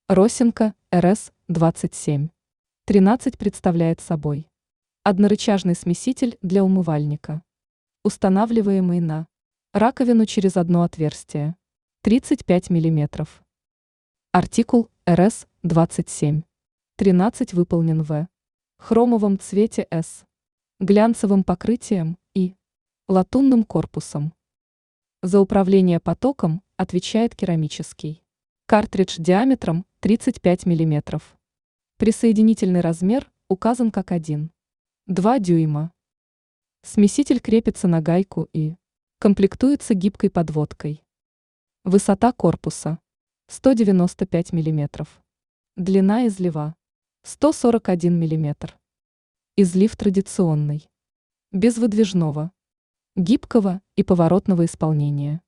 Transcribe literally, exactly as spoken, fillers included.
Росинка эр эс двадцать семь тринадцать представляет собой однорычажный смеситель для умывальника, устанавливаемый на раковину через одно отверстие, тридцать пять миллиметров. Артикул эр эс двадцать семь тринадцать выполнен в хромовом цвете с глянцевым покрытием и латунным корпусом. За управление потоком отвечает керамический картридж диаметром тридцать пять миллиметров. Присоединительный размер указан как один и два дюйма. Смеситель крепится на гайку и комплектуется гибкой подводкой. Высота корпуса сто девяносто пять миллиметров. Длина излива сто сорок один миллиметр. Излив традиционный, без выдвижного, гибкого и поворотного исполнения.